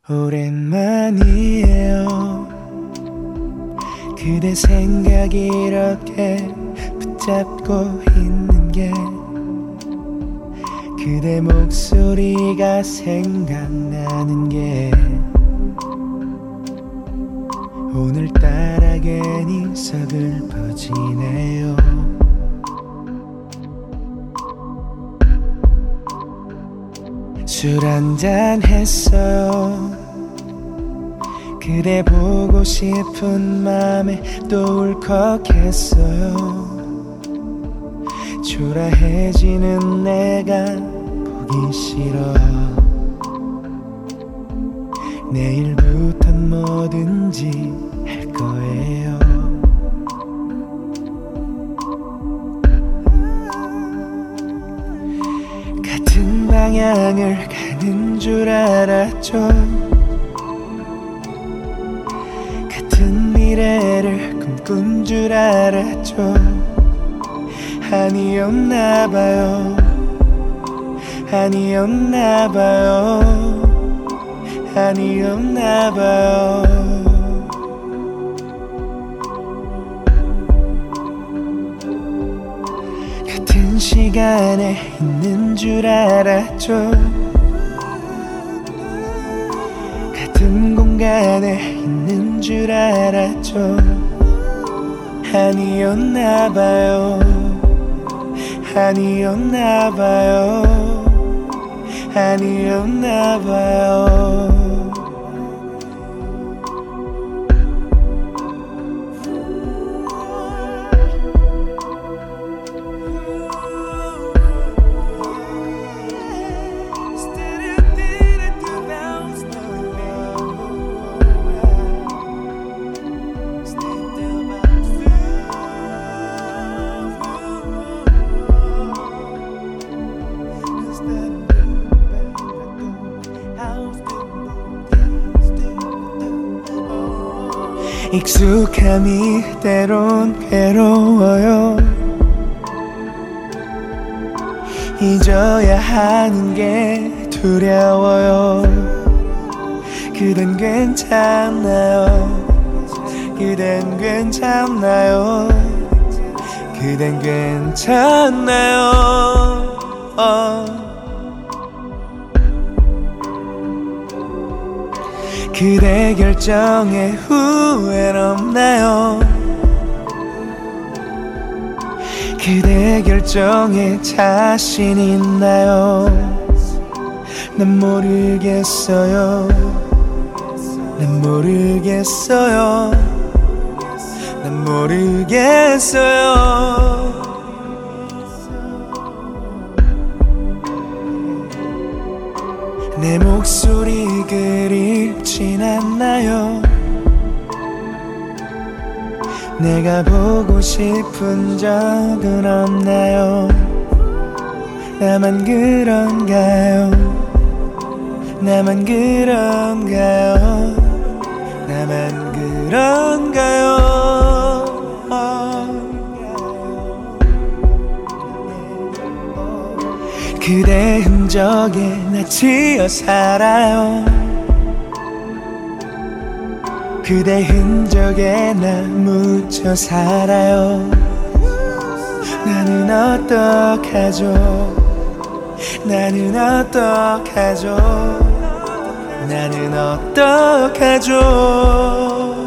오랜만이에요. 그대 생각이 이렇게 붙잡고 있는 게 그대 목소리가 생각나는 게 오늘따라 괜히 서글퍼지네요. 술 한잔 했어요. 그대 보고 싶은 맘에 또 울컥했어요. 초라해지는 내가 보기 싫어. 내일부턴 뭐든지 할 거예요. 같은 방향을 가는 줄 알았죠. 같은 미래를 꿈꾼 줄 알았죠. 아니었나봐요. 아니었나봐요. 아니었나봐요. 같은 시간에 있는 줄 알았죠. 같은 공간에 있는 줄 알았죠. 아니었나봐요. 아니었나봐요. 아니었나봐요. 익숙함이 때론 괴로워요. 잊어야 하는 게 두려워요. 그댄 괜찮나요? 그댄 괜찮나요? 그댄 괜찮나요? 그대 결정에 후회는 없나요? 그대 결정에 자신 있나요? 난 모르겠어요. 난 모르겠어요. 난 모르겠어요. 내 목소리 그립진 않나요? 내가 보고 싶은 적은 없나요? 나만 그런가요? 나만 그런가요? 나만 그런가요? 그대 흔적에 나 지어 살아요. 그대 흔적에 나 묻혀 살아요. 나는 어떡하죠? 나는 어떡하죠? 나는 어떡하죠?